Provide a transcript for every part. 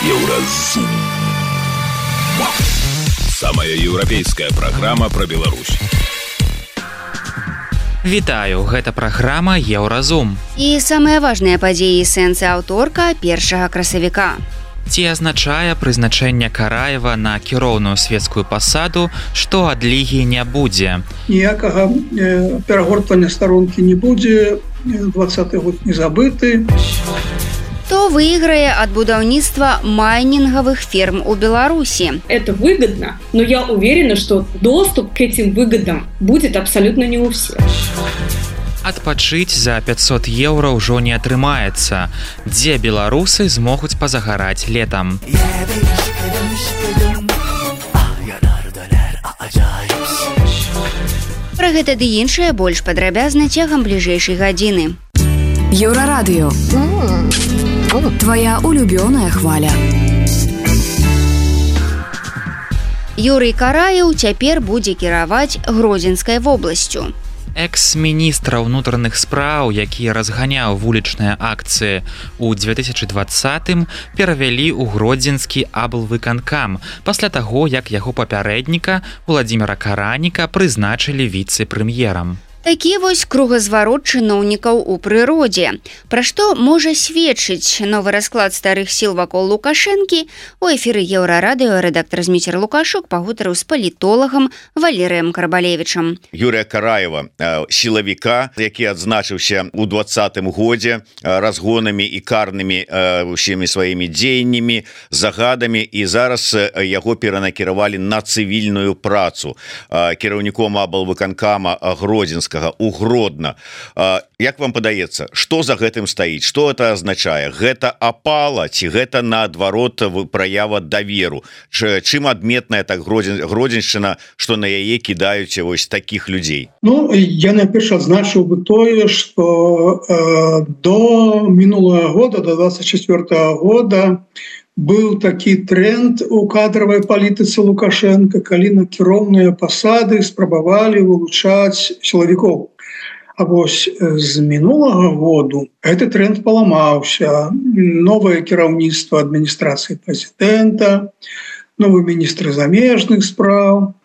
Еўразум. Самая еўрапейская праграма пра Беларусь. Вітаю, гэта праграма Еўразум. І самыя важныя падзеі і сэнсы аўторка 1 красавіка. Ці азначае прызначэнне Караева на кіроўную свецкую пасаду, што адлігі не будзе? Ніякага перагортвання старонкі не будзе, 20-й год не забыты. Кто выиграе от будаўніцтва майнинговых ферм у Беларуси? Это выгодно, но я уверена, что доступ к этим выгодам будет абсолютно не у всех. Адпачыць за 500 еўра ўжо не атрымаецца. Дзе беларусы змогуць пазагараць летам? Пра гэта ды іншае больш падрабязна цягам бліжэйшай гадзіны. Еўрарадыё. Твоя улюбёная хваля. Юрый Караеў цяпер будзе кіраваць Гродзенскай вобласцю. Экс-міністра ўнутраных спраў, які разганяў вулічныя акцыі ў 2020-м, перавялі ў Гродзенскі аблвыканкам пасля таго, як яго папярэдніка Владзіміра Караніка прызначылі віцэ-прэм'ерам. Такі вось кругазварот чыноўнікаў у прыродзе. Пра што можа сведчыць новы расклад старых сіл вакол Лукашэнкі, у эфіры Еўрарадыё рэдактар Зміцер Лукашук пагутарыў з палітолагам Валерыем Карбалевічам. Юрыя Караева, сілавіка, які адзначыўся ў 20-м годзе разгонамі і карнымі ўсімі сваімі дзеяннямі, загадамі, і зараз яго перанакіравалі на цывільную працу кіраўніком аблвыканкама Гродзенскага у Гродна. Як вам падаецца, што за гэтым стаіць? Што это азначае? Гэта апала ці гэта наадварот праява даверу? Чым адметная так Гродзеншчына, што на яе кідаюць вось такіх людзей? Ну, я найперш адзначыў бы тое, што до мінулага года, до 24-го года быў такі тренд у кадравай палітыцы Лукашенко, калі на кіроўныя пасады спрабавалі вылучаць сілавікоў. А вось з мінулага году гэты тренд паламаўся. Новае кіраўніцтва адміністрацыі прэзідэнта, новы міністр замежных спраў,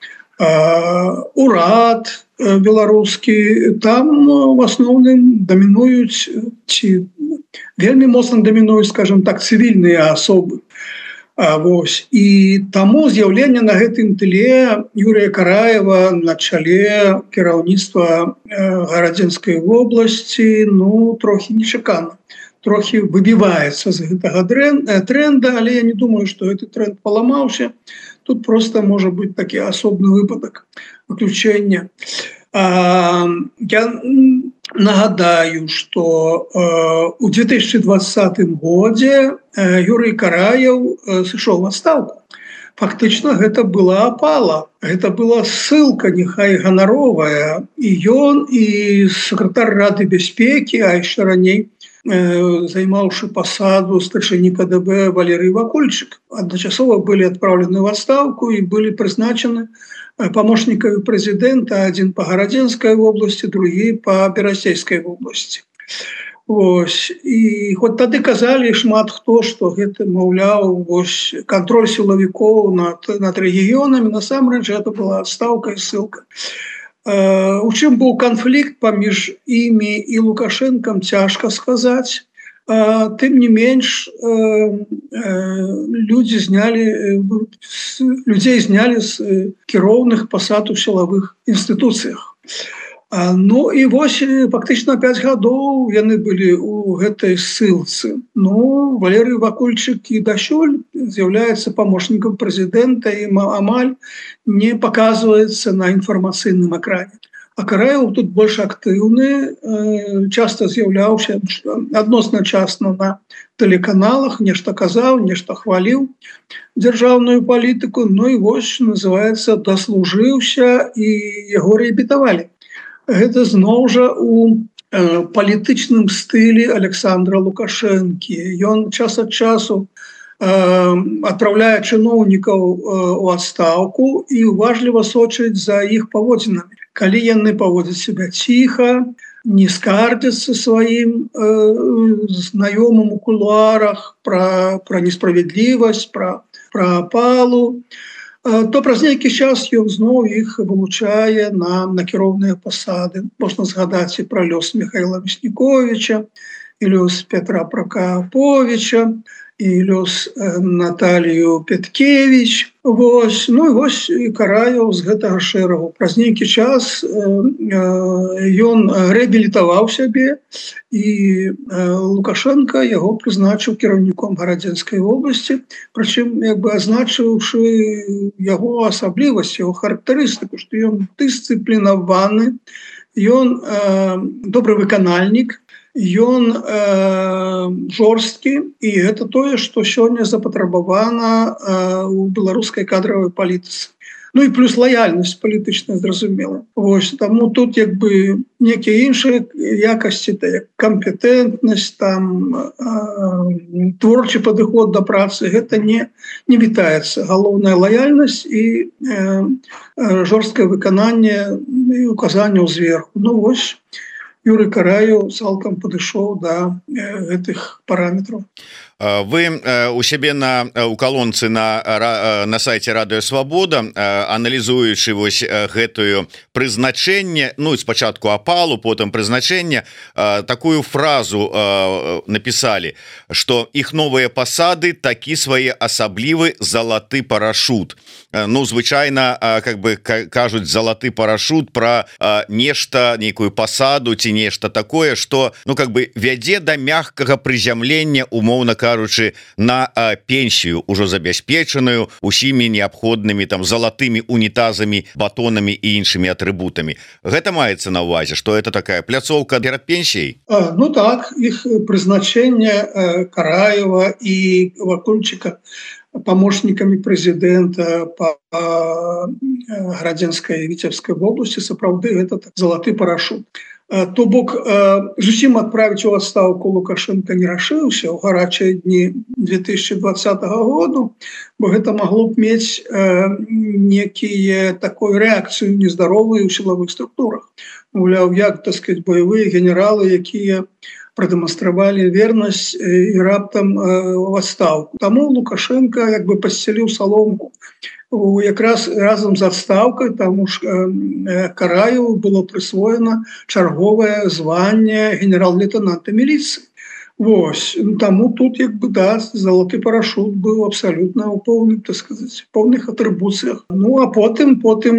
урад беларускі, там в асноўным дамінуюць ці вельмі моцна дамінуюць, скажем так, цывільныя асобы. Вось. І таму з'яўленне на гэтым тле Юрыя Караева на чале кіраўніцтва Гродзенскай вобласці, ну, трохі нечакана. Трохі выбіваецца з гэтага тренда, але я не думаю, што гэты тренд паламаўся. Тут просто можа быць такі асобны выпадак выключэння. Я нагадаю, што у 2020 годзе Юрый Караеў сышоў в адстаўку. Фактычна гэта была апала, гэта была ссылка, няхай ганаровая, і ён, і сакратар Рады бяспекі, а яшчэ раней займаўшы пасаду старшыні КДБ Валерый Вакульчык, адначасова былі адпраўлены в адстаўку і былі прызначаны памочнікамі прэзідэнта, адзін па Гродзенскай вобласці, другі па Берасцейскай вобласці. Вось. І хоць тады казалі шмат хто, што гэта, маўляў, вось кантроль сілавікоў над рэгіёнамі, насамрэч гэта была адстаўка і ссылка. У чым быў канфлікт паміж імі і Лукашэнкам, цяжка сказаць. Тым не менш, людзей знялі з кіроўных пасад у сілавых інстытуцыях. Ну і вось фактычна 5 гадоў яны былі у гэтай ссылцы. Ну, Валерый Вакульчык і дасюль з'яўляецца памочнікам прэзідэнта і амаль не паказваецца на інфармацыйным экране. А Караеў тут больш актыўны, часта з'яўляўся адносна частна на тэлеканалах, нешта казаў, нешта хваліў дзяржаўную палітыку, ну і вось, называецца, даслужыўся і яго рэабілітавалі. Гэта зноў жа у палітычным стылі Александра Лукашэнкі. Ён час ад часу адпраўляе чыноўнікаў у адстаўку і уважліва сочыць за іх паводзінамі. Калі яны паводзяць себя ціха, не скардзяцца сваім знаёмым у кулуарах пра несправядлівасць, пра апалу, то праз нейкі час ён зноў іх вылучае на накіроўныя пасады. Можна згадаць і пра лёс Михаила Мясніковіча, і лёс Петра Прокаповича, і лёс Наталію Петкевич. Вось, ну і вось Караеў з гэтага шэрагу. Праз нейкі час ён рэабілітаваў сябе, і Лукашенко яго прызначыў кіраўніком Гарадзенскай вобласці, прычым як бы азначыўшы яго асаблівасць, яго характарыстыку, што ён дысцыплінаваны, ён добры выканальнік, ён жорсткі, і гэта тое, што сёння запатрабавана у беларускай кадравай палітыцы. Ну і плюс лаяльнасць палітычная, зразумела. Вось, таму тут як бы некія іншыя якасці, як кампетэнтнасць, там творчы падыход да працы, гэта не вітаецца. Галоўная лаяльнасць і жорсткае выкананне і указанняў зверху. Ну вось, Юрый Караеў цалкам падышоў да гэтых параметраў. Вы у сябе у калонцы на сайце Радыё Свабода, аналізуючы вось гэтую прызначэнне, ну спачатку апалу, потым прызначэнне, такую фразу напісалі, што іх новыя пасады такі свае асаблівы залаты парашут. Ну звычайна как бы кажуць залаты парашут пра нешта, нейкую пасаду ці нешта такое, што ну как бы вядзе да мягкага прызямлення, умоўна кажучы, на пенсію ўжо забяспечаную усімі неабходнымі там залатымі унітазамі, батонамі і іншымі атрыбутамі. Гэта маецца на ўвазе, што это такая пляцоўка перад пенсіяй? Ну так, іх прызначэнне Караева і Вакульчыка помощниками президента по Гарадзенскай і Віцебскай вобласці сапраўды гэта залаты парашут. То бок зусім адправіць у адстаўку Лукашенко не рашыўся ў гарачыя дні 2020 году, бо гэта магло б мець некія такую рэакцыю нездаровую ў сілавых структурах. Маўляў, як, так сказать, баявыя генералы, якія прадэманстравалі вернасць і раптам в адстаўку. Таму Лукашенко як бы падсцяліў саломку якраз разам з адстаўкай, таму ж Караеву было прысвоена чарговае званне генерал-лейтенанта міліцыі. Вось, таму тут як бы да, залаты парашут быў абсалютна ў поўных, так сказаць, поўных атрыбуцыях. Ну а потым,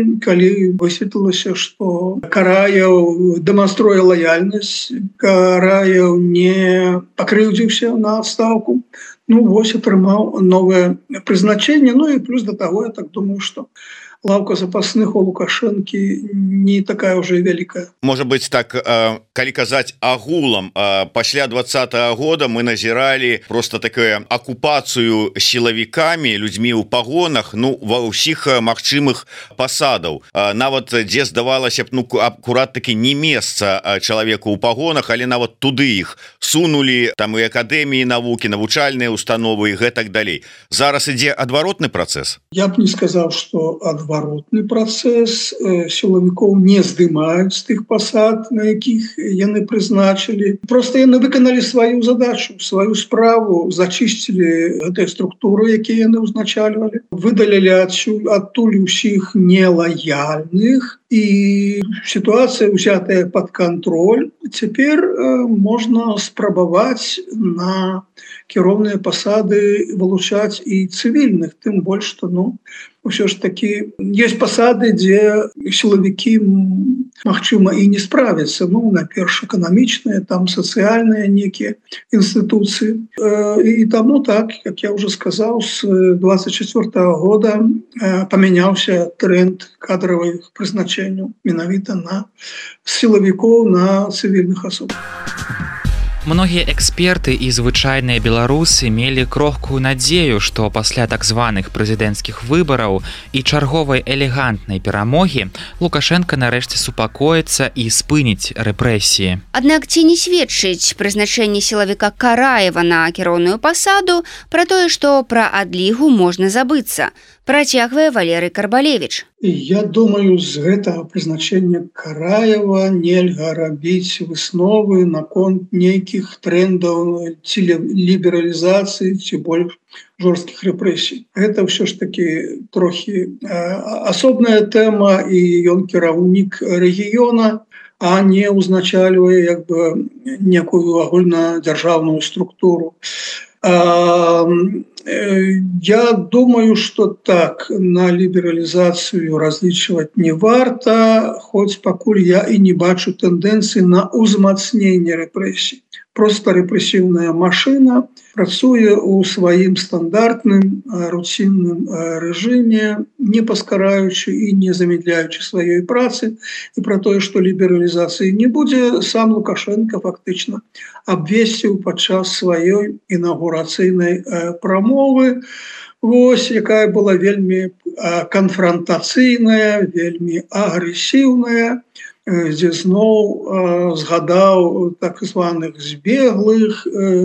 калі высветлілася, што Караеў дэманструе лаяльнасць, Караеў не пакрыўдзіўся на адстаўку, ну вось атрымаў новае прызначэнне. Ну і плюс да таго, я так думаю, што лаўка запасных у Лукашэнкі не такая ўжо вялікая. Можа быць так, калі казаць агулам, пасля 20-го года мы назіралі просто такую акупацыю сілавікамі, людзьмі ў пагонах, ну ва ўсіх магчымых пасадаў. Нават дзе здавалася б, ну акурат такі не месца чалавеку ў пагонах, але нават туды іх сунулі, там і акадэміі навукі, навучальныя установы і гэтак далей. Зараз ідзе адваротны працэс? Я б не сказаў, што адваротны працэс. Сілавікоў не здымаюць з тых пасад, на якіх яны прызначылі. Просто яны выканалі сваю задачу, сваю справу, зачысцілі гэтыя структуры, якія яны ўзначальвалі, выдалілі адтуль усіх нелаяльных, і сітуацыя ўзятая пад кантроль. Цяпер можна спрабаваць на кіроўныя пасады вылучаць і цывільных, тым больш, што ўсё ж такі ёсць пасады, дзе сілавікі магчыма і не справяцца. Найперш эканамічныя, там сацыяльныя некія інстытуцыі. І таму так, як я ўжо сказаў, з 24-го года памяняўся тренд кадравых прызначэнняў менавіта на сілавікоў, на цывільных асоб. Многія эксперты і звычайныя беларусы мелі крохкую надзею, што пасля так званых прэзідэнцкіх выбараў і чарговай элегантнай перамогі Лукашенко нарэшце супакоіцца і спыніць рэпрэсіі. Аднак ці не сведчыць прызначэнне сілавіка Караева на кіроўную пасаду пра тое, што пра адлігу можна забыцца, працягвае Валерый Карбалевич. Я думаю, з гэтага прызначэння Караева нельга рабіць высновы наконт нейкіх трендаў ці лібералізацыі, ці больш жорсткіх рэпрэсій. Гэта ўсё ж такі трохі асобная тэма, і ён кіраўнік рэгіёна, а не узначальвае як бы некую агульнадзяржаўную структуру. Я думаю, что так, на либерализацию различивать не варто, хоть пакуль я и не бачу тенденции на узмацнение репрессий. Просто репрессивная машина працуе у сваім стандартным рутинным режиме, не паскараючы и не замедляючы сваёй працы. И про то, что либерализации не будет, сам Лукашенко фактично обвесціў падчас сваёй інаўгурацыйнай прамовы, вось, якая была вельмі канфрантацыйная, вельмі агрэсіўная, дзе зноў згадаў так званых збеглых,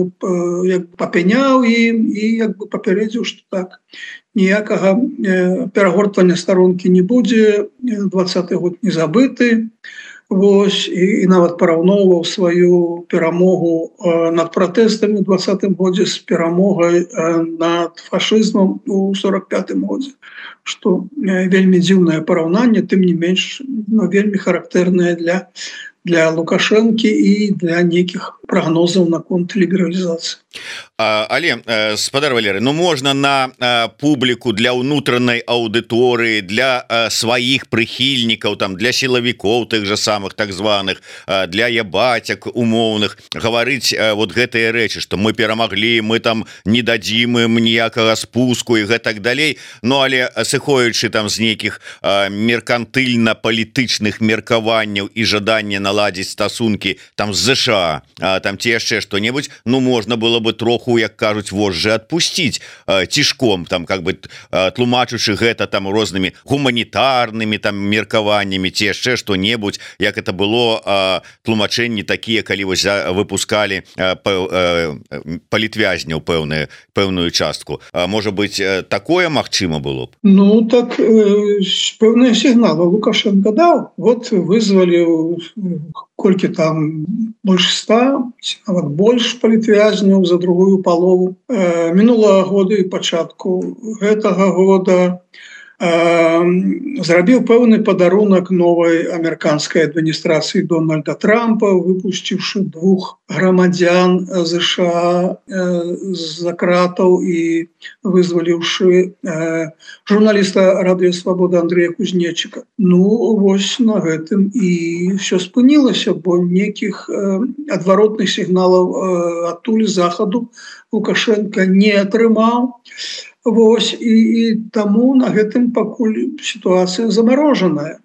папяняў ім і як бы папярэдзіў, што так ніякага перагортвання старонкі не будзе, 20-й год не забыты. Вось, і нават параўноўваў сваю перамогу над пратэстамі ў 20-м годзе з перамогай над фашызмам у 45-м годзе, што вельмі дзіўнае параўнанне, тым не менш вельмі характэрнае для Лукашэнкі і для нейкіх прагнозаў наконт лібералізацыі. Але, спадар Валерый, ну можна на публіку, для ўнутранай аўдыторыі, для сваіх прыхільнікаў, там, для сілавікоў тых же самых так званых, для ябацяк умоўных гаварыць вот гэтыя рэчы, што мы перамаглі, мы там не дадзім ім ніякага спуску і гэтак далей. Ну але сыходзячы там з нейкіх меркантыльна-палітычных меркаванняў і жадання наладзіць стасункі там з ЗША, там ці яшчэ што-небудзь, ну можна было бы троху, як кажуць, вожжы адпусціць цішком, там как бы тлумачучы гэта там рознымі гуманітарнымі там меркаваннямі ці яшчэ што-небудзь, як это было тлумачэнні такія, калі вось выпускалі палітвязняў пэўную частку. Можа быць, такое магчыма было б? Ну так пэўныя сігналы Лукашенко даў. Вот вызвалі колькі там больш 100, нават больш палітвязняў за другую палову мінулага года і пачатку гэтага года. Зрабіў пэўны падарунак новай амерыканскай адміністрацыі Дональда Трампа, выпусціўшы 2 грамадзян ЗША з-за кратаў і вызваліўшы журналіста Радыё Свабода Андрэя Кузнечыка. Ну, вось на гэтым і ўсё спынілася, бо нейкіх адваротных сігналаў адтуль захаду Лукашенко не атрымаў. Вось, і таму на гэтым пакуль сітуацыя замарожаная.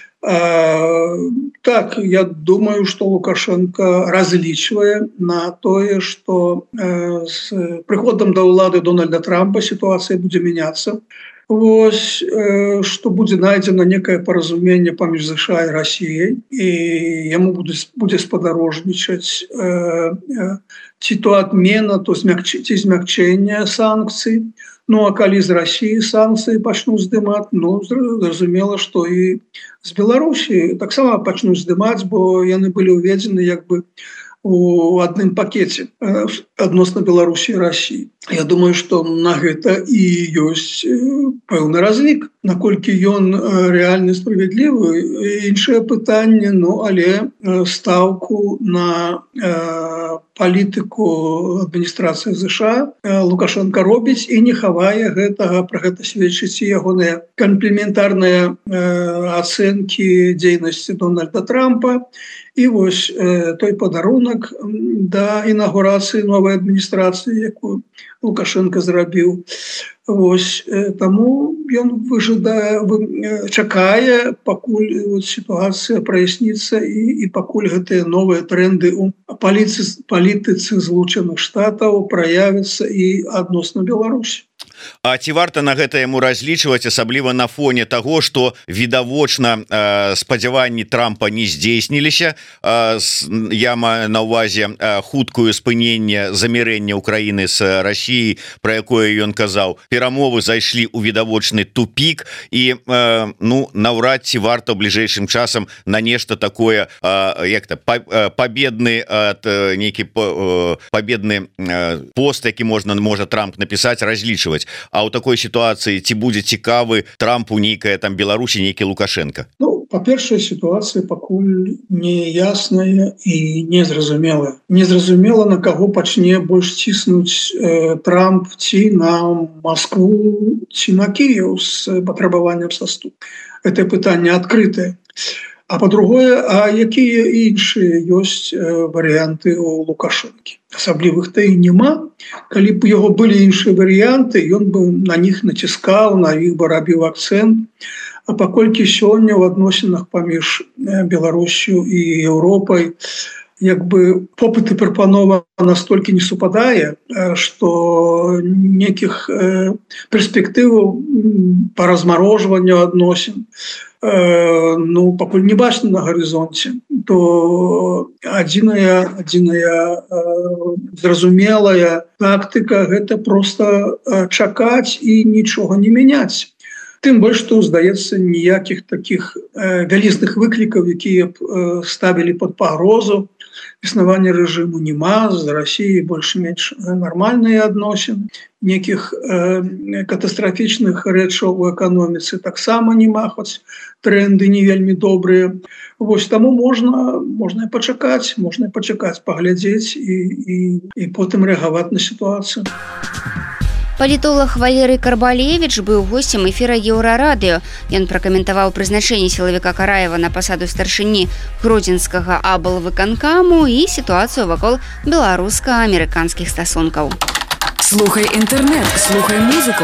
Так, я думаю, што Лукашенко разлічвае на тое, што з прыходам да ўлады Дональда Трампа сітуацыя будзе мяняцца. Вось, што будзе найдзена некае паразуменне паміж ЗША і Расіяй, і яму будзе спадарожнічаць ці то адмена, то змякчэнне санкцый. Ну, а калі з Расіі санкцыі пачнуць здымаць, ну, зразумела, што і з Беларусі таксама пачнуць здымаць, бо яны былі ўведзены як бы у адным пакеце адносна Беларусі і Расіі. Я думаю, што на гэта і ёсць пэўны разлік. Наколькі ён рэальна справядлівы, іншае пытанне, ну, але стаўку на палітыку адміністрацыі ЗША Лукашенко робіць і не хавае гэтага, пра гэта сведчыць і ягоныя камплементарныя ацэнкі дзейнасці Дональда Трампа. І вось той падарунак да інаўгурацыі новай адміністрацыі, якую Лукашенко зрабіў Вось таму ён чакае, пакуль сітуацыя праясніцца і пакуль гэтыя новыя тренды у палітыцы Злучаных Штатаў праявяцца і адносна Беларусі. А ці варта на гэта яму разлічваць, асабліва на фоне таго, што відавочна спадзяванні Трампа не здзейсніліся? Я маю на ўвазе хуткую спыненне замірэння Украіны з Расіяй, пра якое ён казаў. Перамовы зайшлі ў відавочны тупік і наўрад ці варта ў бліжэйшым часам на нешта такое, як-то пабедны нейкі пабедны пост, які можа Трамп напісаць, разлічваць. А ў такой сітуацыі ці будзе цікавы Трампу нейкая там Беларусі, нейкі Лукашенко? Па-першае, сітуацыя пакуль не ясная і незразумелая. Незразумела, на каго пачне больш ціснуць Трамп, ці на Маскву, ці на Кіеў з патрабаваннем саступу. Гэта пытанне адкрытае. А па-другое, а якія іншыя ёсць варыянты у Лукашэнкі? Асаблівых-то і няма. Калі б яго былі іншыя варыянты, ён бы на них націскаў, на іх бы рабіў акцэнт. А паколькі сёння ў адносінах паміж Беларусю і Еўропай як бы попыт і прапанова настолькі не супадае, што некіх перспектываў па размарожванню адносін пакуль не бачна на гарызонце, то адзіная зразумелая тактыка гэта проста чакаць і нічога не мяняць. Тым больш, што, здаецца, ніякіх такіх вялізных выклікаў, якія б ставілі пад пагрозу існавання рэжыму, няма. З Расіяй больш-менш нармальныя адносіны. Некіх катастрафічных рэчаў у эканоміцы таксама няма, хоць тренды не вельмі добрыя. Вось таму можна і пачакаць, паглядзець і потым рэагаваць на сітуацыю. Палітолог Валерый Карбалевіч быў госцем эфіра Еўрарадыё. Ён пракаментаваў прызначэнне сілавіка Караева на пасаду старшыні гродзенскага аблвыканкаму і сітуацыю вакол беларуска-амерыканскіх стасункаў. Слухай інтэрнэт, слухай музыку.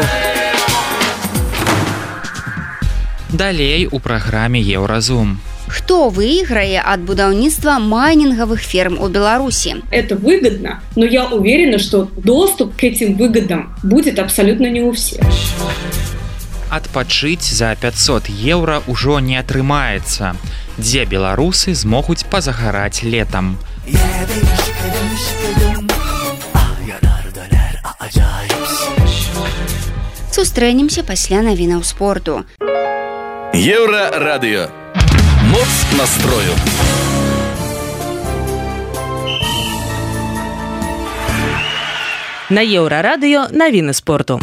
Далей у праграме Еўразум. Хто выйграе ад будаўніцтва майнінгавых ферм у Беларуси? Это выгодно, но я уверена, что доступ к этим выгодам будет абсолютно не у всех. Адпачыць за 500 еўра ўжо не атрымаецца. Дзе беларусы змогуць пазагараць летам? Сустрэнемся пасля навінаў спорту. Еўрарадыё. Моц настрою. На Еўрарадыё навіны спорту.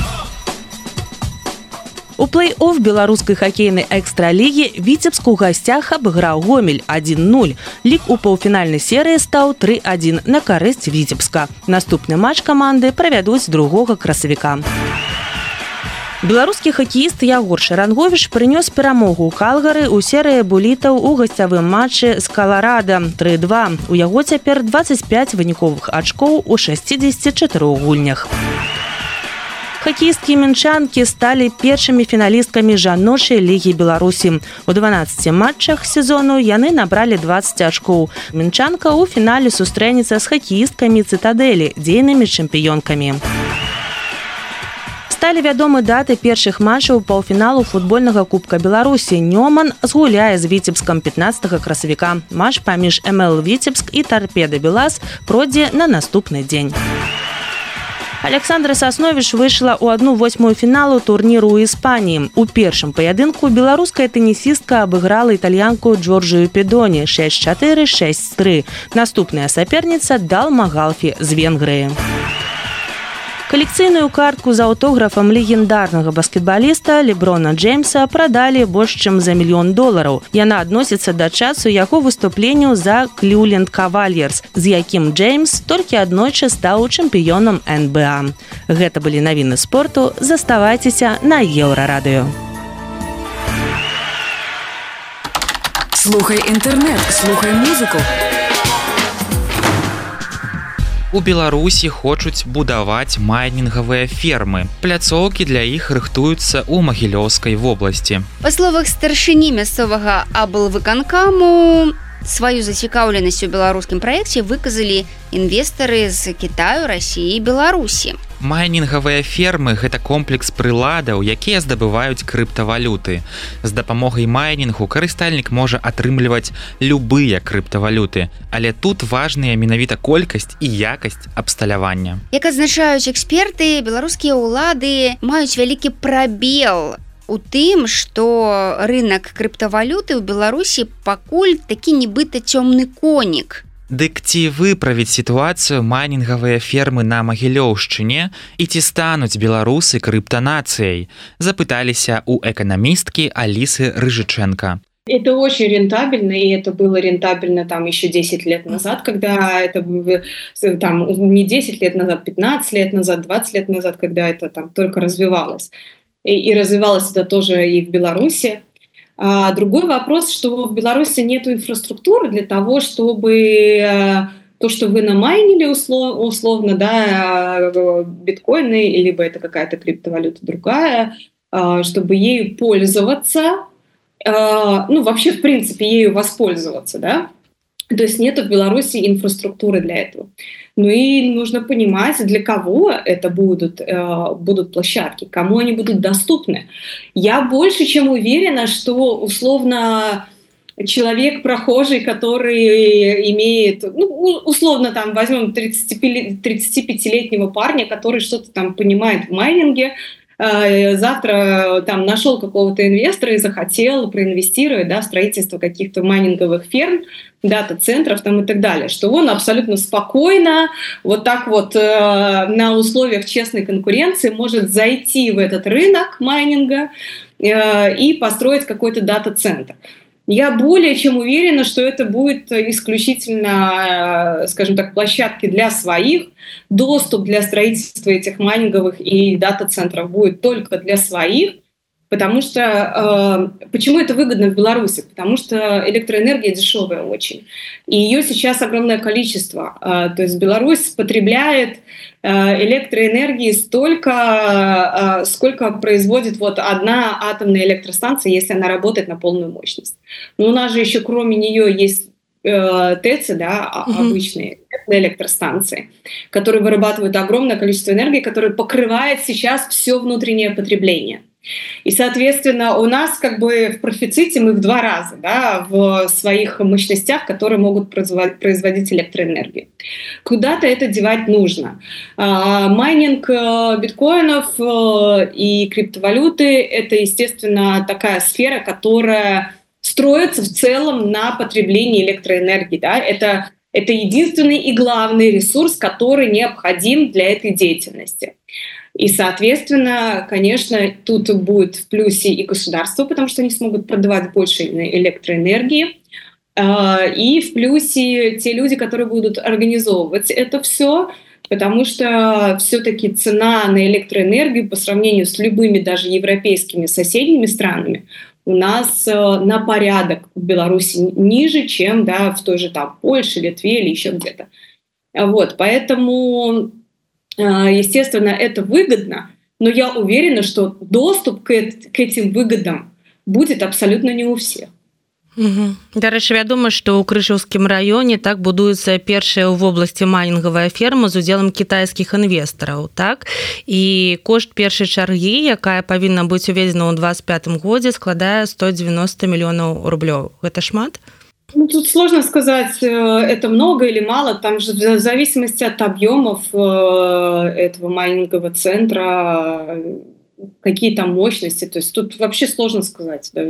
У плэй-офф беларускай хакейнай экстралігі Віцебск у гасцях абыграў Гомель 1-0. Лік у паўфінальнай серыі стаў 3-1 на карысць Віцебска. Наступны матч каманды правядуць 2 красавіка. Беларускі хакеіст Ягор Шаранговіч прынёс перамогу ў Калгары ў серыі булітаў у гасцявым матчы з Каларада 3-2. У яго цяпер 25 выніковых ачкоў у 64 гульнях. Хакеісткі мінчанкі сталі першымі фіналісткамі жаночай лігі Беларусі. У 12 матчах сезону яны набралі 20 ачкоў. Мінчанка ў фінале сустрэнецца з хакеісткамі Цытадэлі, дзейнымі чэмпіёнкамі. Сталі вядомы даты першых матчаў паўфіналу футбольнага кубка Беларусі. Нёман згуляе з Віцебскам 15 красавіка. Матч паміж МЛ Віцебск і Тарпеда Белас пройдзе на наступны дзень. Александра Сасновіч выйшла ў 1/8 фіналу турніру ў Іспаніі. У першым паядынку беларуская тэнісістка абыграла італьянку Джорджію Педоні 6-4, 6-3. Наступная саперніца Далма Галфі з Венгрыі. Калекцыйную картку з аўтографам легендарнага баскетбаліста Леброна Джеймса прадалі больш чым за $1 000 000. Яна адносіцца да часу яго выступленняў за Кліўленд Кавальерс, з якім Джеймс толькі аднойчы стаў чэмпіёнам НБА. Гэта былі навіны спорту. Заставайцеся на Еўрарадыё. Слухай інтэрнэт, слухай музыку. У Беларусі хочуць будаваць майнінгавыя фермы. Пляцоўкі для іх рыхтуюцца ў Магілёўскай вобласці. Па словах старшыні мясцовага аблвыканкаму, сваю зацікаўленасць у беларускім праекце выказалі інвестары з Кітаю, Расіі і Беларусі. Майнінгавыя фермы – гэта комплекс прыладаў, якія здабываюць крыптавалюты. З дапамогай майнінгу карыстальнік можа атрымліваць любыя крыптавалюты, але тут важныя менавіта колькасць і якасць абсталявання. Як адзначаюць эксперты, беларускія ўлады маюць вялікі прабел у тым, што рынок крыптавалюты ў Беларусі пакуль такі нібыта цёмны конік. Дык ці выправіць сітуацыю майнінгавыя фермы на Магілёўшчыне і ці стануць беларусы крыптанацыяй? Запыталіся у эканамісткі Алісы Рыжыченко. Это очень рентабельно, и это было рентабельно там еще 10 лет назад, когда это там не 10 лет назад, 15 лет назад, 20 лет назад, когда это там только развивалось. И развивалось это тоже и в Беларуси. А другой вопрос, что в Беларуси нет инфраструктуры для того, чтобы то, что вы намайнили условно, да, биткоины, либо это какая-то криптовалюта другая, чтобы ею пользоваться, ну, вообще, в принципе, ею воспользоваться, да. То есть нет в Беларуси инфраструктуры для этого. Ну и нужно понимать, для кого это будут площадки, кому они будут доступны. Я больше чем уверена, что условно человек прохожий, который имеет, ну, условно там возьмем 35-летнего парня, который что-то там понимает в майнинге, завтра там нашел какого-то инвестора и захотел проинвестировать, да, в строительство каких-то майнинговых ферм, дата-центров там и так далее, что он абсолютно спокойно, вот так вот на условиях честной конкуренции может зайти в этот рынок майнинга и построить какой-то дата-центр. Я более чем уверена, что это будет исключительно, скажем так, площадки для своих, доступ для строительства этих майнинговых и дата-центров будет только для своих, потому что... Почему это выгодно в Беларуси? Потому что электроэнергия дешевая очень, и ее сейчас огромное количество. То есть Беларусь потребляет электроэнергии столько, сколько производит вот одна атомная электростанция, если она работает на полную мощность. Но у нас же еще кроме нее есть ТЭЦы, да, обычные электростанции, которые вырабатывают огромное количество энергии, которое покрывает сейчас все внутреннее потребление. И, соответственно, у нас как бы в профиците мы в 2 раза, да, в своих мощностях, которые могут производить электроэнергию. Куда-то это девать нужно. Майнинг биткоинов и криптовалюты – это, естественно, такая сфера, которая строится в целом на потреблении электроэнергии. Да? Это единственный и главный ресурс, который необходим для этой деятельности. И, соответственно, конечно, тут будет в плюсе и государство, потому что они смогут продавать больше электроэнергии, и в плюсе те люди, которые будут организовывать это все, потому что все-таки цена на электроэнергию по сравнению с любыми даже европейскими соседними странами у нас на порядок в Беларуси ниже, чем, да, в той же там Польше, Литве или еще где-то. Вот, поэтому... Естественно, это выгодно, но я уверена, что доступ к этим выгодам будет абсолютно не у всех. Дарэчы, вядома, што ў Крыжаўскім раёне так будуецца першая ў вобласці майнінгавая ферма з удзелам кітайскіх інвестараў, так? І кошт першай чаргі, якая павінна быць уведзена ў 2025 годзе, складае 190 мільёнаў рублёў. Гэта шмат? Ну, тут сложно сказать, это много или мало. Там же в зависимости от объемов этого майнингового центра, какие там мощности. То есть тут вообще сложно сказать. Да.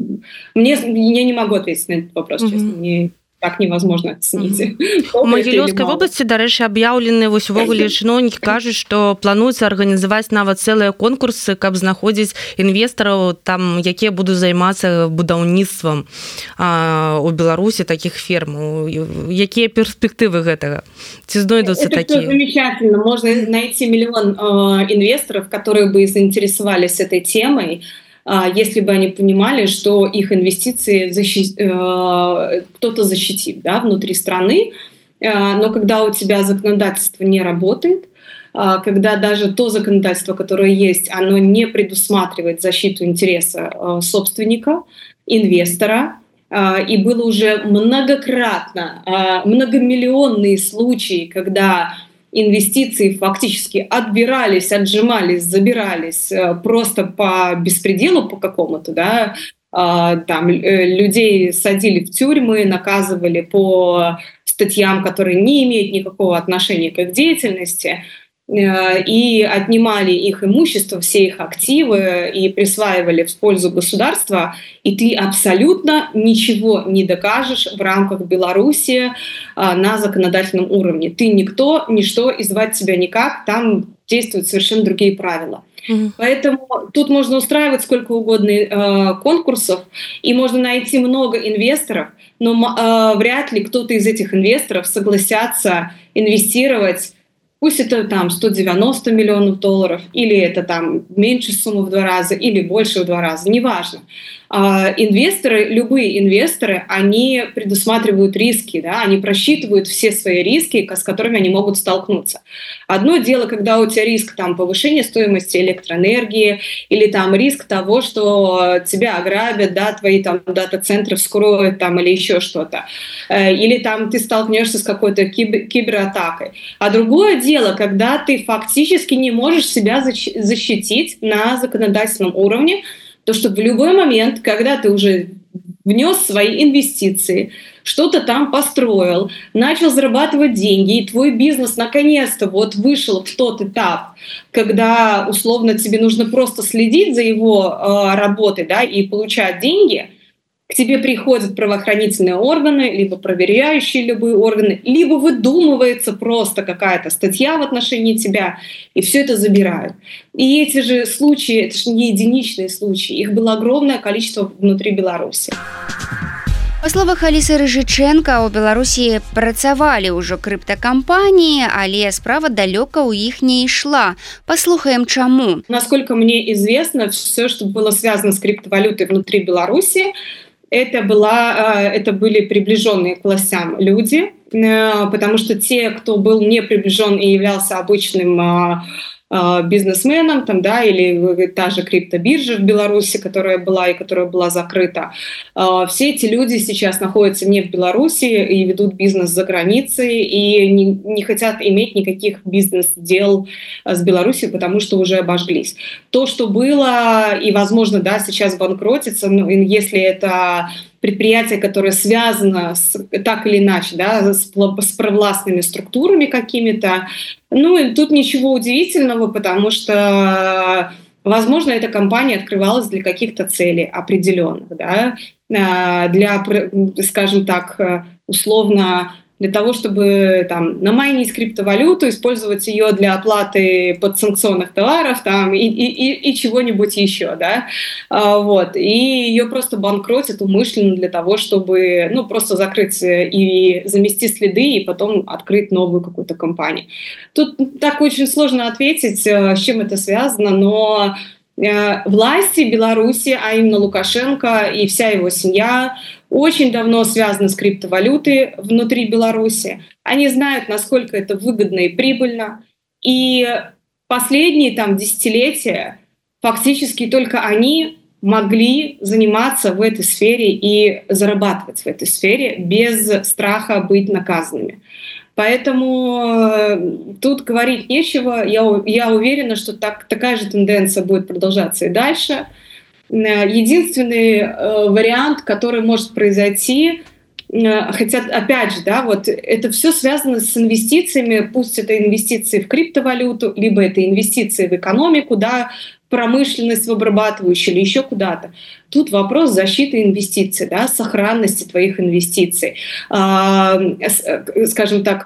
Я не могу ответить на этот вопрос, честно. Мне так невозможно оценить. У Магілёўскай вобласці, дарэчы, аб'яўлены вось увогуле чыноўнікі кажуць, што плануецца арганізаваць нават цэлыя конкурсы, каб знаходзіць інвестараў, там, якія будуць займацца будаўніцтвам у Беларусі такіх ферм. Якія перспектывы гэтага? Ці знойдуцца такія? Это замечательно. Можно найти миллион инвесторов, которые бы заинтересовались этой темой, если бы они понимали, что их инвестиции кто-то защитит, да, внутри страны. но когда у тебя законодательство не работает, когда даже то законодательство, которое есть, оно не предусматривает защиту интереса собственника, инвестора, и было уже многократно, многомиллионные случаи, когда инвестиции фактически отбирались, отжимались, забирались просто по беспределу по какому-то, да, там людей садили в тюрьмы, наказывали по статьям, которые не имеют никакого отношения к их деятельности, и отнимали их имущество, все их активы и присваивали в пользу государства, и ты абсолютно ничего не докажешь в рамках Беларуси на законодательном уровне. Ты никто, ничто, и звать тебя никак, там действуют совершенно другие правила. Поэтому тут можно устраивать сколько угодно конкурсов, и можно найти много инвесторов, но вряд ли кто-то из этих инвесторов согласятся инвестировать. Пусть это там 190 миллионов долларов, или это там меньше суммы в 2 раза, или больше в 2 раза, неважно. Инвесторы, любые инвесторы, они предусматривают риски, да, они просчитывают все свои риски, с которыми они могут столкнуться. Одно дело, когда у тебя риск там, повышения стоимости электроэнергии, или там риск того, что тебя ограбят, да, твои там дата-центры вскроют там, или еще что-то. Или там ты столкнешься с какой-то кибератакой. А другое дело, когда ты фактически не можешь себя защитить на законодательном уровне, то что в любой момент, когда ты уже внес свои инвестиции, что-то там построил, начал зарабатывать деньги, и твой бизнес наконец-то вот вышел в тот этап, когда условно тебе нужно просто следить за его работой, да, и получать деньги, к тебе приходят правоохранительные органы, либо проверяющие любые органы, либо выдумывается просто какая-то статья в отношении тебя, и все это забирают. И эти же случаи, это же не единичные случаи, их было огромное количество внутри Беларуси. Па словах Алісы Рыжычэнка, у Беларусі працавалі ўжо крыптакампаніі, але справа далёка ў іх не ішла. Паслухаем, чаму. Насколько мне известно, все, что было связано с криптовалютой внутри Беларуси, это были приближенные к властям люди, потому что те, кто был не приближен и являлся обычным бизнесменом, там, да, или та же криптобиржа в Беларуси, которая была закрыта. Все эти люди сейчас находятся не в Беларуси и ведут бизнес за границей и не хотят иметь никаких бизнес-дел с Беларусью, потому что уже обожглись. То, что было и, возможно, да, сейчас банкротится, но если это предприятие, которое связано так или иначе, да, с провластными структурами какими-то. Ну, и тут ничего удивительного, потому что, возможно, эта компания открывалась для каких-то целей определенных, да, для, скажем так, условно, для того, чтобы там намайнить криптовалюту, использовать ее для оплаты подсанкционных товаров там, и чего-нибудь еще, да, вот, и ее просто банкротят умышленно для того, чтобы, ну, просто закрыть и замести следы, и потом открыть новую какую-то компанию. Тут так очень сложно ответить, с чем это связано, но власти Беларуси, а именно Лукашенко и вся его семья, очень давно связаны с криптовалютой внутри Беларуси. Они знают, насколько это выгодно и прибыльно. И последние там десятилетия фактически только они могли заниматься в этой сфере и зарабатывать в этой сфере без страха быть наказанными. Поэтому тут говорить нечего. Я уверена, что такая же тенденция будет продолжаться и дальше. Единственный вариант, который может произойти, хотя, опять же, да, вот это все связано с инвестициями, пусть это инвестиции в криптовалюту, либо это инвестиции в экономику, да, промышленность в обрабатывающую или еще куда-то. Тут вопрос защиты инвестиций, да, сохранности твоих инвестиций, скажем так,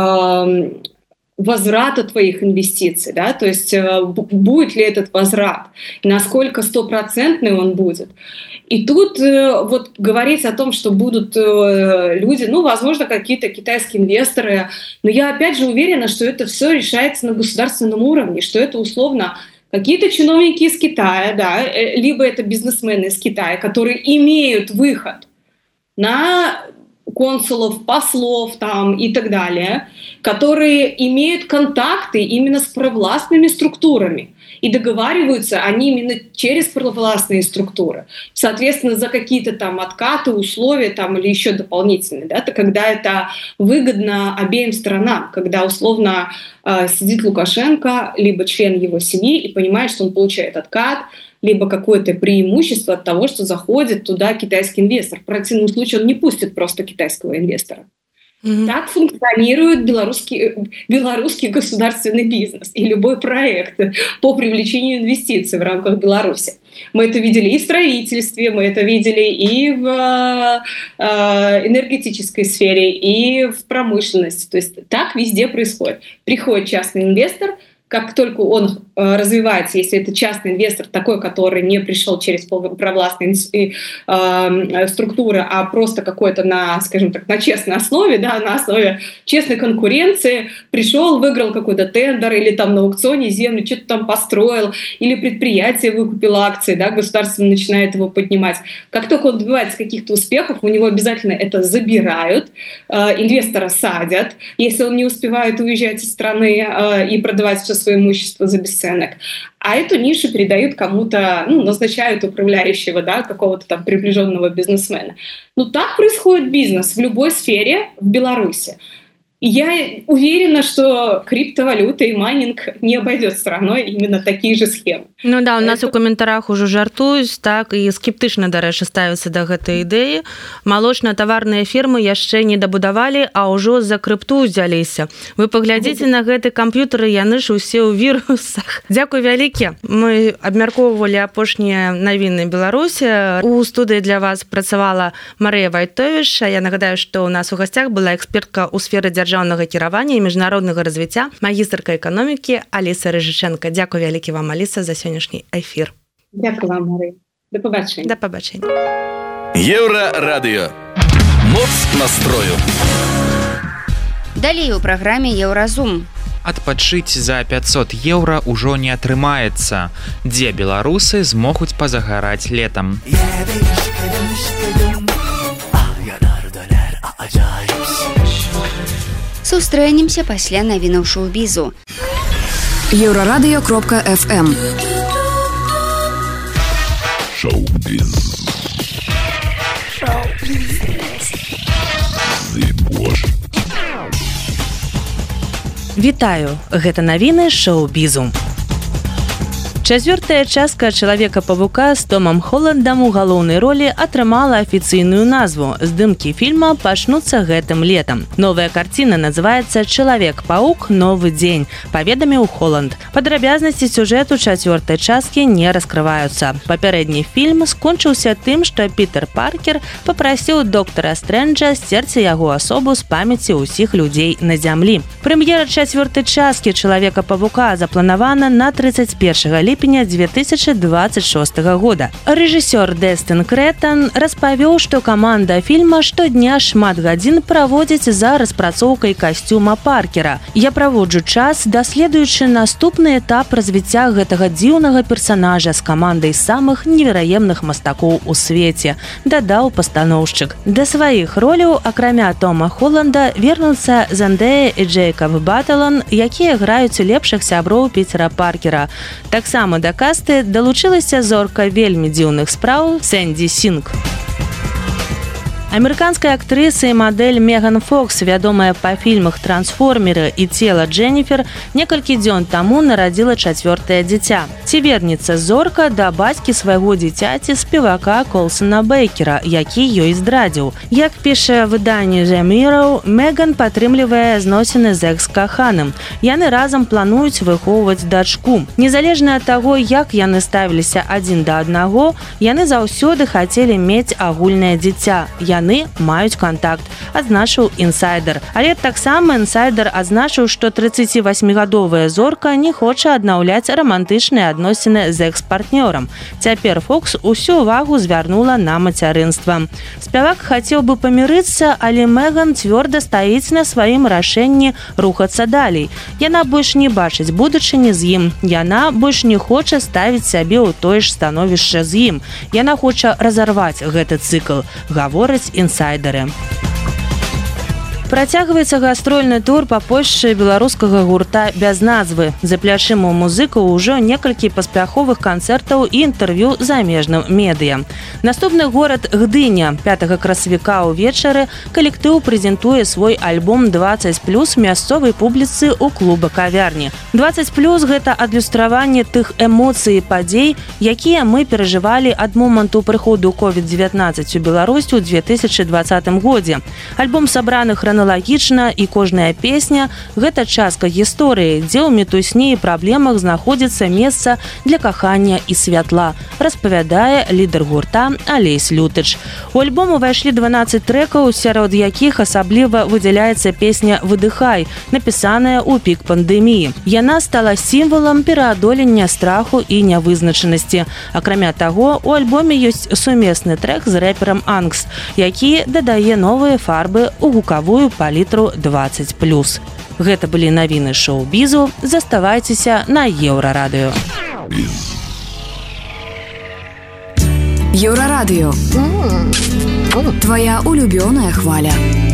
возврата твоих инвестиций, да, то есть будет ли этот возврат, насколько стопроцентный он будет. И тут вот говорить о том, что будут люди, ну, возможно, какие-то китайские инвесторы, но я опять же уверена, что это все решается на государственном уровне, что это условно какие-то чиновники из Китая, да, либо это бизнесмены из Китая, которые имеют выход на консулов, послов там и так далее, которые имеют контакты именно с провластными структурами. И договариваются они именно через провластные структуры. Соответственно, за какие-то там откаты, условия там, или еще дополнительные. Да, это когда это выгодно обеим сторонам, когда условно сидит Лукашенко, либо член его семьи, и понимает, что он получает откат, либо какое-то преимущество от того, что заходит туда китайский инвестор. В противном случае он не пустит просто китайского инвестора. Так функционирует белорусский государственный бизнес и любой проект по привлечению инвестиций в рамках Беларуси. Мы это видели и в строительстве, мы это видели и в энергетической сфере, и в промышленности. То есть так везде происходит. Приходит частный инвестор, как только он развивается, если это частный инвестор такой, который не пришел через провластные структуры, а просто какой-то на, скажем так, на честной основе, да, на основе честной конкуренции, пришел, выиграл какой-то тендер или там на аукционе землю что-то там построил, или предприятие выкупило акции, да, государство начинает его поднимать. Как только он добивается каких-то успехов, у него обязательно это забирают, инвестора садят, если он не успевает уезжать из страны и продавать все свое имущество за бесценок. А эту нишу передают кому-то, назначают управляющего, да, какого-то там приближенного бизнесмена. Так происходит бизнес в любой сфере в Беларуси. Я уверена, что криптовалюта и майнинг не обойдет стороной именно такие же схемы. У нас у каментарах уже жартуюць, так, і скептычна, дарэчы, ставіцца да гэтай ідэі. Малочна-таварныя фірмы яшчэ не дабудавалі, а ўжо за крыпту ўзяліся. Вы паглядзіце на гэты камп'ютары, яны ж усе ў вірусах. Дзякуй вялікі. Мы абмяркоўвалі апошнія навіны Беларусі. У студыі для вас працавала Марыя Вайтовіч. Я нагадаю, што ў нас у гасцях была экспертка ў сферы дзяржаўнага кіравання і міжнароднага развіцця, магістарка эканомікі Аліса Рыжыченко. Дзякуй вялікі вам, Аліса, за сённяшні эфір. Дзякуй вам, Марыя. Да пабачення. Да пабачення. Еўрарадыё. Моц настрою. Далей у праграме Еўразум. Адпачыць за 500 еўра ўжо не атрымаецца. Дзе беларусы змогуць пазагараць летам? Сустрэнемся пасля навінаў шоу-бізу. Еўрарадыё.фм. Шоу-біз. Вітаю, гэта навіны шоу-бізу. Чацвёртая частка «Чалавека-павука» з Томам Холландам у галоўнай ролі атрымала афіцыйную назву. Здымкі фільма пачнуцца гэтым летам. Новая карціна называецца «Чалавек-паук. Новы дзень», паведаміў Холланд. Падрабязнасці сюжэту чацвёртай часткі не раскрываюцца. Папярэдні фільм скончыўся тым, што Пітер Паркер папрасіў доктара Стрэнджа сцерці яго асобу з памяці ўсіх людзей на зямлі. Прэм'ера чацвёртай часткі «Чалавека-павука» запланавана на 31 ліпеня 2026 года. Рэжысёр Дэстын Крэтан распавёў, што каманда фільма штодня шмат гадзін праводзіць за распрацоўкай касцюма Паркера. Я праводжу час, даследуючы наступны этап развіцця гэтага дзіўнага персанажа з камандай самых невераемных мастакоў у свеце, дадаў пастаноўшчык. Да сваіх роляў, акрамя Тома Холланда, вернуцца Зендэя і Джейкаб Баталон, якія граюць лепшых сяброў Пітера Паркера. Таксама да касты далучылася зорка вельмі дзіўных спраў Сэнді Сінг. Амерыканская актрыса і мадэль Меган Фокс, вядомая па фільмах «Трансформеры» і «Цела Дженніфер», некалькі дзён таму нарадзіла чацвёртае дзіця. Ці вернецца зорка да бацькі свайго дзіцяці спевака Колсона Бейкера, які ёй здрадзіў. Як піша выданне The Mirror, Меган падтрымлівае зносіны з экс-каханым. Яны разам плануюць выхоўваць дачку. Незалежна ад таго, як яны ставіліся адзін да аднаго, яны заўсёды хацелі мець агульнае дзіця. Яны маюць кантакт, адзначыў інсайдер. Але таксама інсайдер адзначыў, што 38-гадовая зорка не хоча аднаўляць рамантычныя адносіны з экс-партнёрам. Цяпер Фокс усю увагу звярнула на мацярынства. Спявак хацеў бы памірыцца, але Меган цвёрда стаіць на сваім рашэнні рухацца далей. Яна больш не бачыць будучыні з ім. Яна больш не хоча ставіць сябе ў тое ж становішча з ім. Яна хоча разарваць гэты цыкл, гаворыць інсайдеры. Працягваецца гастрольны тур па Польшчы беларускага гурта без назвы. За плячыма ў музыкаў ужо некалькі паспяховых канцэртаў і інтэрв'ю замежным медыа. Наступны горад Гдыня. 5 красавіка ўвечары калектыў прэзентуе свой альбом 20+ мясцовай публіцы ў клуба кавярні. 20+ гэта адлюстраванне тых эмоцый і падзей, якія мы перажывалі ад моманту прыходу COVID-19 у Беларусі ў 2020 годзе. Альбом сабраны храналагічна, і кожная песня – гэта частка гісторыі, дзе ў мітусні і праблемах знаходзіцца месца для кахання і святла, распавядае лідар гурта Алесь Лютыч. У альбом увайшлі 12 трэкаў, сярод якіх асабліва выдзяляецца песня «Выдыхай», напісаная ў пік пандэміі. Яна стала сімвалам пераадолення страху і нявызначанасці. Акрамя таго, у альбоме ёсць сумесны трэк з рэперам Ангс, які дадае новыя фарбы ў гукавую палітру 20+. Гэта былі навіны шоу-бізу. Заставайцеся на Еўрарадыё. Еўрарадыё. Твоя улюбёная хваля.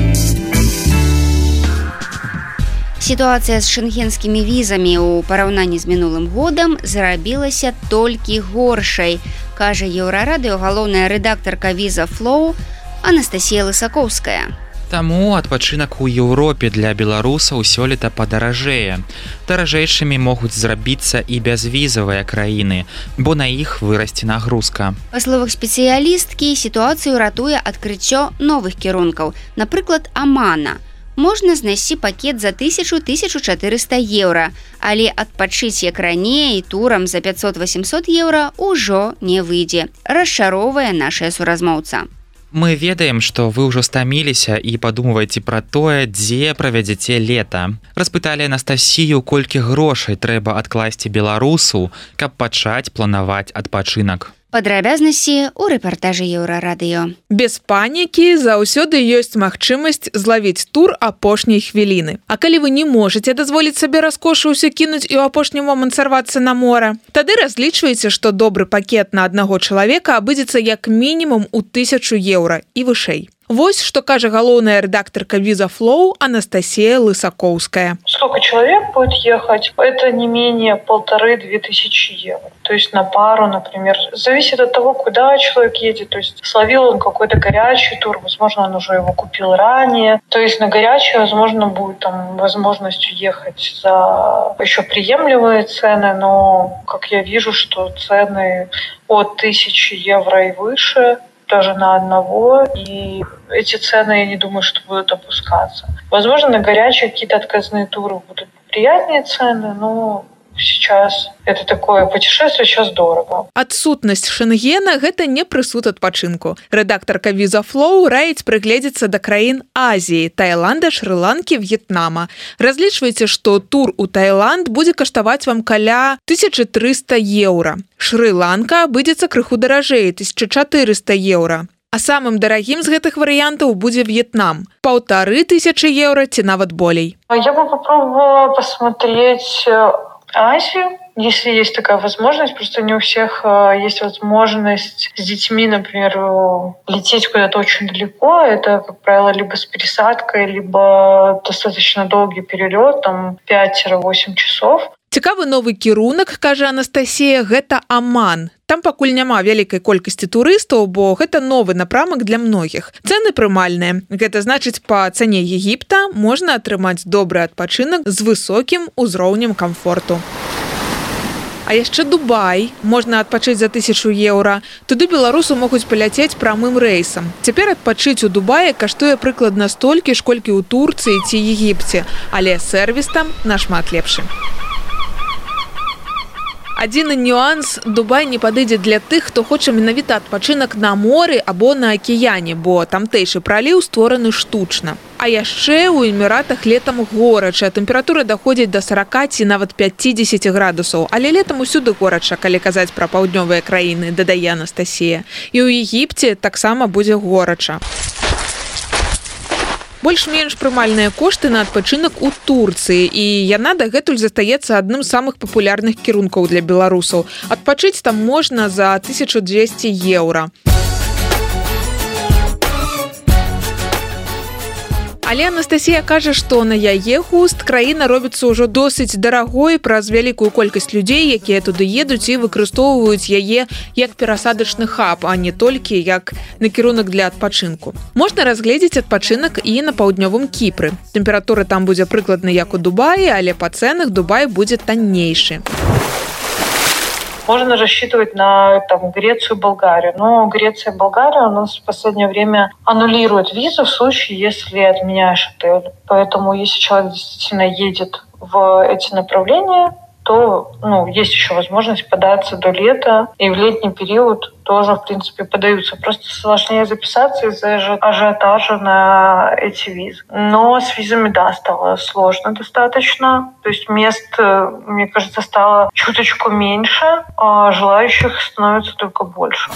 Сітуацыя з шэнгенскімі візамі ў параўнанні з мінулым годам зрабілася толькі горшай, кажа Еўрарадыё галоўная рэдактарка Visa Flow Анастасія Лысакоўская. Таму адпачынак у Еўропе для беларусаў сёлета падаражэе. Даражэйшымі могуць зрабіцца і бязвізавыя краіны, бо на іх вырасце нагрузка. Па словах спецыялісткі, сітуацыю ратуе адкрыццё новых кірункаў, напрыклад, Амана. Можна знайсці пакет за 1000-1400 еўра, але адпачыць як раней турам за 500-800 еўра ўжо не выйдзе, расчароўвае нашая суразмоўца. Мы ведаем, што вы ўжо стаміліся і падумваеце пра тое, дзе правядзеце лета. Распыталі Анастасію, колькі грошай трэба адкласці беларусу, каб пачаць планаваць адпачынак. Падрабязнасці ў рэпартажы Еўрарадыё. Без панікі заўсёды ёсць магчымасць злавіць тур апошняй хвіліны. А калі вы не можаце дазволіць сабе раскошу ўсё кінуць і ў апошні момант сарвацца на мора, тады разлічвайце, што добры пакет на аднаго чалавека абыдзецца як мінімум у 1000 еўра і вышэй. Вось што кажа галоўная редакторка Visa Flow Анастасия Лысакоўская. Сколько человек будет ехать? Это не менее 1500-2000 евро. То есть на пару, например. Зависит от того, куда человек едет. То есть словил он какой-то горячий тур, возможно, он уже его купил ранее. То есть на горячий, возможно, будет там возможность уехать за еще приемлемые цены, но, как я вижу, что цены от 1000 евро и выше, даже на одного, и эти цены, я не думаю, что будут опускаться. Возможно, на горячие какие-то отказные туры будут приятнее цены, но сейчас это такое путешествие, сейчас дорого. Адсутнасць Шенгена – гэта не прысуд адпачынку. Рэдактарка Visa Flow раіць прыгледзецца да краін Азіі, Таіланда, Шры-Ланкі, В'етнама. Разлічвайце, што тур у Таіланд будзе каштаваць вам каля 1300 еўра. Шры-Ланка абыдзецца крыху даражэй, 1400 еўра. А самым дарагім з гэтых варыянтаў будзе В'етнам – 1500 еўра ці нават болей. Я бы попробовала посмотреть Азию, если есть такая возможность. Просто не у всех есть возможность с детьми, например, лететь куда-то очень далеко. Это, как правило, либо с пересадкой, либо достаточно долгий перелет, там 5-8 часов. Цікавы новы кірунак, кажа Анастасія, гэта Аман. Там пакуль няма вялікай колькасці турыстаў, бо гэта новы напрамак для многіх. Цэны прымальныя. Гэта значыць, па цане Егіпта можна атрымаць добры адпачынак з высокім узроўнем камфорту. А яшчэ Дубай. Можна адпачыць за 1000 еўра. Туды беларусы могуць паляцець прамым рэйсам. Цяпер адпачыць у Дубаі каштуе прыкладна столькі ж, колькі ў Турцыі ці Егіпце, але сервіс там нашмат лепшы. Адзіны нюанс – Дубай не падыдзе для тых, хто хоча менавіта адпачынак на моры або на акіяне, бо тамтэйшы праліў створаны штучна. А яшчэ ў Эміратах летам горача, тэмпература даходзіць да 40 ці нават 50 градусаў, але летам усюды горача, калі казаць пра паўднёвыя краіны, дадае Анастасія. І ў Егіпце таксама будзе горача. Больш-менш прымальныя кошты на адпачынак у Турцыі, і яна дагэтуль застаецца адным з самых папулярных кірункаў для беларусаў. Адпачыць там можна за 1200 еўра. Але Анастасія кажа, што на яе густ краіна робіцца ўжо досыць дарагой праз вялікую колькасць людзей, якія туды едуць і выкарыстоўваюць яе як перасадачны хаб, а не толькі як накірунак для адпачынку. Можна разгледзець адпачынак і на паўднёвым Кіпры. Тэмпература там будзе прыкладна як у Дубаі, але па цэнах Дубай будзе таннейшы. Можно рассчитывать на Грецию, Болгарию. Но Греция и Болгария у нас в последнее время аннулируют визу в случае, если отменяешь отель. Поэтому если человек действительно едет в эти направления, то есть еще возможность податься до лета. И в летний период тоже, в принципе, подаются. Просто сложнее записаться из-за ажиотажа на эти визы. Но с визами, да, стало сложно достаточно. То есть мест, мне кажется, стало чуточку меньше, а желающих становится только больше.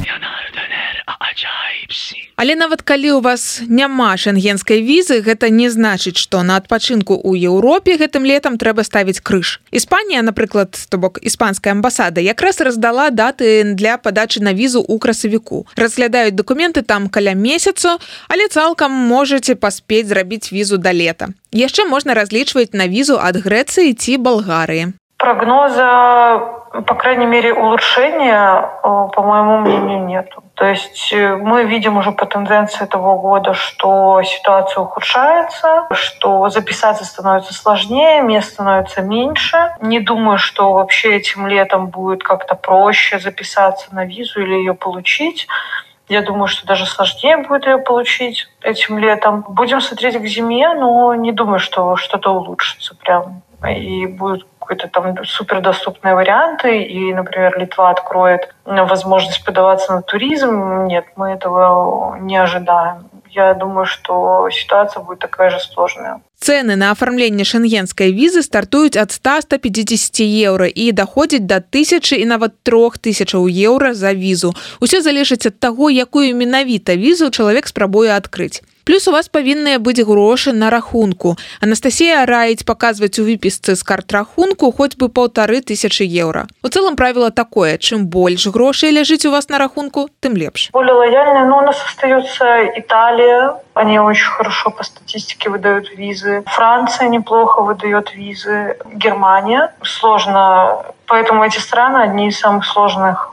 Але нават калі у вас няма шенгенскай візы, гэта не значыць, што на адпачынку ў Еўропе гэтым летам трэба ставіць крыж. Іспанія, напрыклад, то бок іспанская амбасада, якраз раздала даты для падачы на візу ў красавіку. Разглядаюць дакументы там каля месяцу, але цалкам можаце паспець зрабіць візу да лета. Яшчэ можна разлічваць на візу ад Грэцыі ці Балгарыі. Прогноза, по крайней мере, улучшения, по моему мнению, нету. То есть мы видим уже по тенденции этого года, что ситуация ухудшается, что записаться становится сложнее, мест становится меньше. Не думаю, что вообще этим летом будет как-то проще записаться на визу или ее получить. Я думаю, что даже сложнее будет ее получить этим летом. Будем смотреть к зиме, но не думаю, что что-то улучшится прям. И будут какие-то там супердоступные варианты, и, например, Литва откроет возможность подаваться на туризм. Нет, мы этого не ожидаем. Я думаю, что ситуация будет такая же сложная. Цэны на афармленне шенгенскай візы стартуюць ад 100-150 еўра і даходзяць да 1000 і нават 3000 еўра за візу. Усё залежыць ад таго, якую менавіта візу чалавек спрабуе адкрыць. Плюс у вас павінныя быць грошы на рахунку. Анастасія раіць паказваць у выпісцы з карт рахунку хоць бы 1500 еўра. У цэлым правіла такое: чым больш грошай ляжыць у вас на рахунку, тым лепш. Более лояльные, но у нас остается Италия. Они очень хорошо по статистике выдают визы. Франция неплохо выдает визы. Германия сложно. Поэтому эти страны одни из самых сложных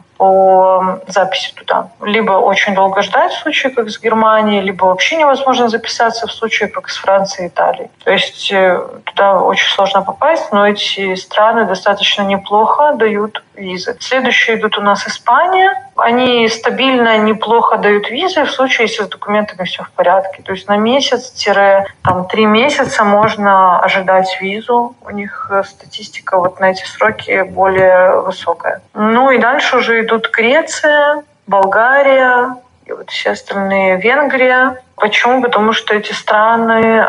по записи туда. Либо очень долго ждать в случае, как с Германией, либо вообще невозможно записаться в случае, как с Францией и Италией. То есть туда очень сложно попасть, но эти страны достаточно неплохо дают визы. Следующие идут у нас Испания. Они стабильно, неплохо дают визы в случае, если с документами все в порядке. То есть на месяц-3 месяца можно ожидать визу. У них статистика вот на эти сроки более высокая. Ну и дальше уже идут Греция, Болгария и вот все остальные, Венгрия. Почему? Потому что эти страны,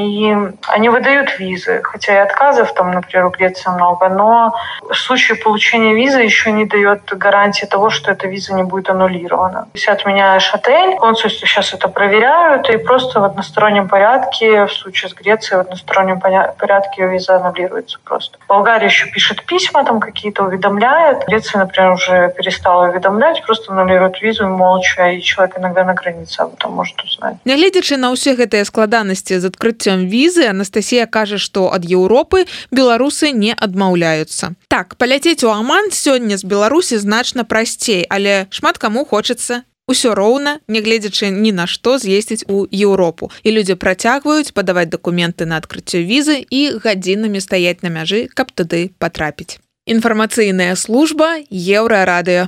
они выдают визы. Хотя и отказов там, например, у Греции много, но в случае получения визы еще не дает гарантии того, что эта виза не будет аннулирована. Если отменяешь отель, консульство сейчас это проверяют, и просто в одностороннем порядке, в случае с Грецией, в одностороннем порядке виза аннулируется просто. Болгария еще пишет письма, там какие-то уведомляет. Греция, например, уже перестала уведомлять, просто аннулирует визу молча, и человек иногда на границе об этом может узнать. Нягледзячы на ўсе гэтыя складанасці з адкрыццём візы, Анастасія кажа, што ад Еўропы беларусы не адмаўляюцца. Так, паляцець у Аман сёння з Беларусі значна прасцей, але шмат каму хочацца усё роўна, нягледзячы ні на што, з'ездзіць у Еўропу. І людзі працягваюць падаваць дакументы на адкрыццё візы і гадзінамі стаяць на мяжы, каб туды патрапіць. Інфармацыйная служба Еўрарадыё.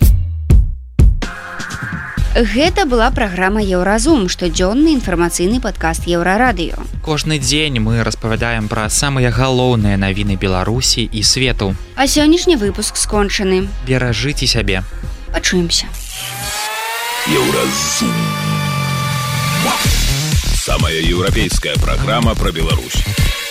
Гэта была праграма Еўразум, штодзённы інфармацыйны падкаст Еўрарадыё. Кожны дзень мы распавядаем пра самыя галоўныя навіны Беларусі і свету. А сённяшні выпуск скончаны. Беражыце сябе. Пачуемся. Еўразум. Самая еўрапейская праграма пра Беларусь.